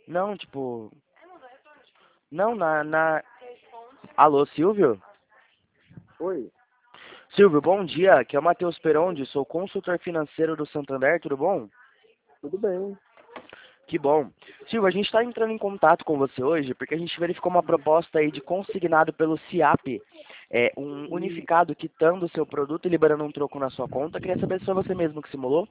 Não, tipo. Não, Alô, Silvio? Oi, Silvio, bom dia. Aqui é o Matheus Perondi, sou consultor financeiro do Santander, tudo bom? tudo bem? Que bom. Silvio, a gente está entrando em contato com você hoje porque a gente verificou uma proposta aí de consignado pelo CIAP, um E, unificado quitando o seu produto e liberando um troco na sua conta. Queria saber se foi você mesmo que simulou.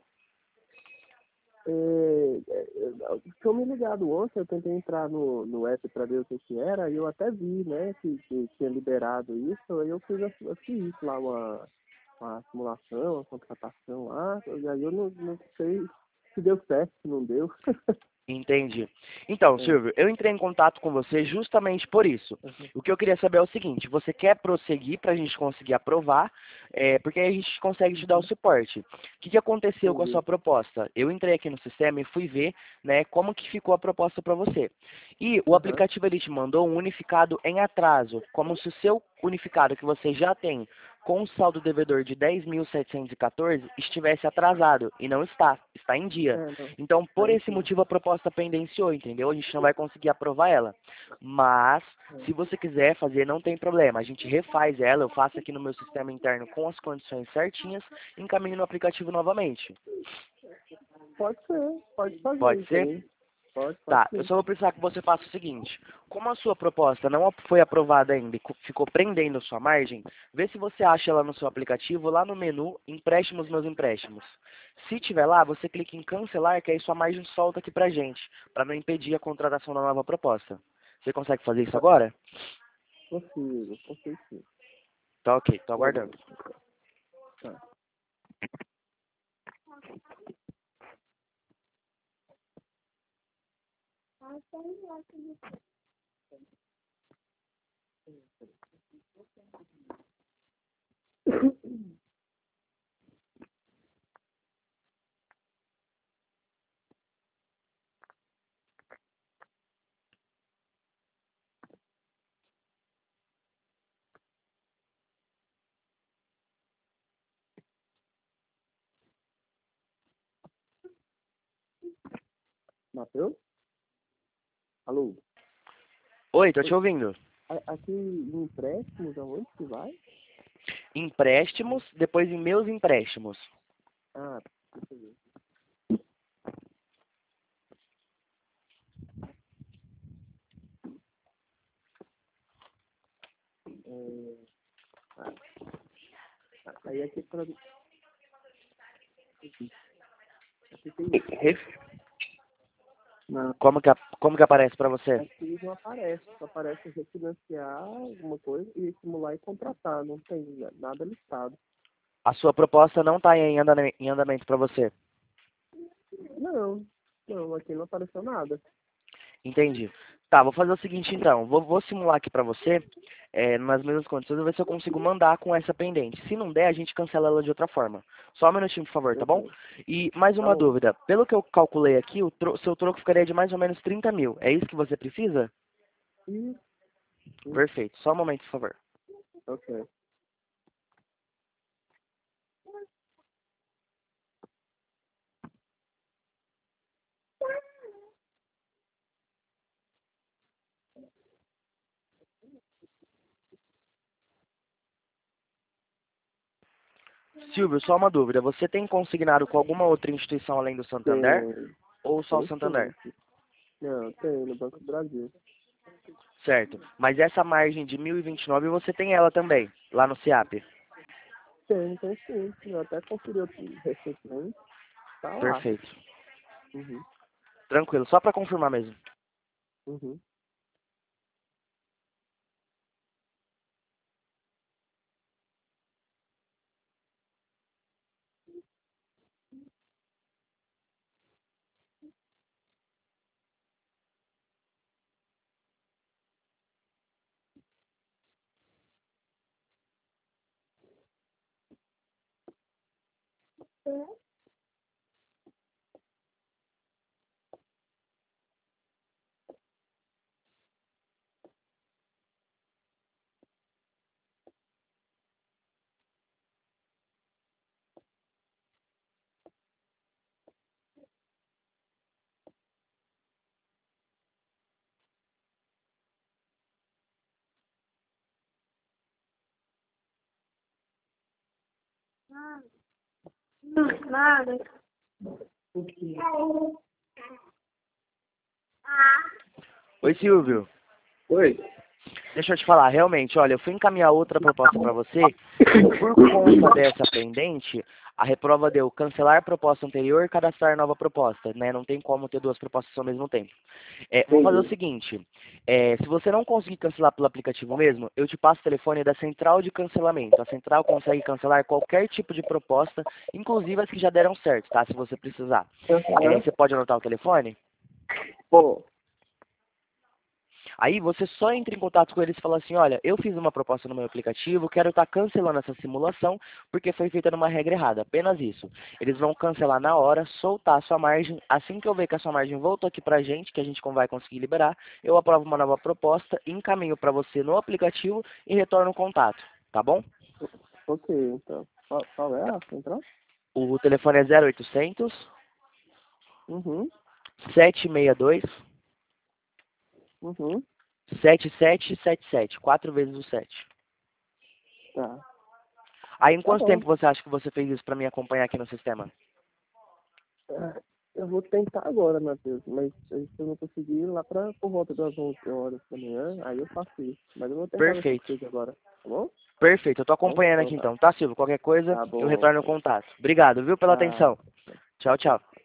Tinha me ligado ontem, eu tentei entrar no app para ver o que que era, e eu até vi, né, que tinha liberado isso, aí eu fiz lá uma simulação, uma contratação lá, e aí eu não sei se deu certo, se não deu. Entendi. Então, É, Silvio, eu entrei em contato com você justamente por isso. uhum, O que eu queria saber é o seguinte: você quer prosseguir para a gente conseguir aprovar, porque aí a gente consegue te dar o uhum, suporte. O que aconteceu com a entendi. sua proposta? Eu entrei aqui no sistema e fui ver, né, como que ficou a proposta para você. E o Aham, aplicativo ele te mandou um unificado em atraso, como se o seu unificado que você já tem com o saldo devedor de 10.714 estivesse atrasado e não está, está em dia. não, Então, por aí esse sim. motivo, a proposta pendenciou, entendeu? A gente não vai conseguir aprovar ela. Mas, se você quiser fazer, não tem problema. A gente refaz ela, eu faço aqui no meu sistema interno com as condições certinhas, e encaminho no aplicativo novamente. Pode fazer Pode isso ser? aí, pode Tá, eu sim. só vou precisar que você faça o seguinte: como a sua proposta não foi aprovada ainda e ficou prendendo sua margem, vê se você acha ela no seu aplicativo, lá no menu Empréstimos Meus Empréstimos. Se tiver lá, você clica em cancelar, que aí sua margem solta aqui pra gente, para não impedir a contratação da nova proposta. Você consegue fazer isso agora? Consigo sim. Tá ok, tô Beleza, aguardando. tá. Matheus? Alô? Oi, tô te Oi. ouvindo. Aqui em empréstimos, aonde que vai? Empréstimos, depois em meus empréstimos. Ah, deixa eu ver. É, ah, aí aqui para aqui tem Ref- não, Como que aparece pra você? aqui não aparece, só aparece refinanciar alguma coisa e simular e contratar, não tem nada listado. A sua proposta não está em andamento para você. Não, não, aqui não apareceu nada. Entendi. Tá, vou fazer o seguinte então. Vou simular aqui para você, nas mesmas condições, vou ver se eu consigo mandar com essa pendente. Se não der, a gente cancela ela de outra forma. Só um minutinho, por favor, tá bom? Ok. E mais Tá uma bom. dúvida. Pelo que eu calculei aqui, seu troco ficaria de mais ou menos 30 mil. É isso que você precisa? Isso, isso, Perfeito. Só um momento, por favor. ok. Silvio, só uma dúvida. Você tem consignado com alguma outra instituição além do Santander Tem, ou só o tem Santander? sim. Não, tem no Banco do Brasil. Certo. Mas essa margem de 1.029 você tem ela também, lá no CIAP. Tem sim. Eu até conferi recentemente. Tá lá. Perfeito. Uhum, Tranquilo, só para confirmar mesmo. uhum. Nada. Oi, Silvio. Oi. Deixa eu te falar, realmente, olha, eu fui encaminhar outra proposta para você. Por conta dessa pendente, a reprova deu cancelar a proposta anterior e cadastrar nova proposta, né? Não tem como ter duas propostas ao mesmo tempo. Vamos fazer o Entendi. seguinte, se você não conseguir cancelar pelo aplicativo mesmo, eu te passo o telefone da central de cancelamento. A central consegue cancelar qualquer tipo de proposta, inclusive as que já deram certo, tá? Se você precisar. Aham. Você pode anotar o telefone? Pô, Aí você só entra em contato com eles e fala assim, olha, eu fiz uma proposta no meu aplicativo, quero estar cancelando essa simulação porque foi feita numa regra errada. Apenas isso. Eles vão cancelar na hora, soltar a sua margem. Assim que eu ver que a sua margem voltou aqui pra gente, que a gente vai conseguir liberar, eu aprovo uma nova proposta, encaminho para você no aplicativo e retorno o contato. Tá bom? ok, então. Qual é a central? O telefone é 0800 Uhum. 762 Uhum. 7777. 4 vezes o 7. Tá. Aí em Tá quanto bom. tempo você acha que você fez isso para me acompanhar aqui no sistema? Eu vou tentar agora, Matheus, mas se eu não conseguir, lá por volta das 11 horas da manhã, aí eu faço isso. Mas eu vou tentar ver se eu Perfeito. consigo agora, tá bom? Perfeito, eu tô Bom, acompanhando então aqui tá. então, tá, Silvio? Qualquer coisa, Tá eu bom, retorno o então. contato. Obrigado, viu, pela Tá. atenção. Tchau, tchau.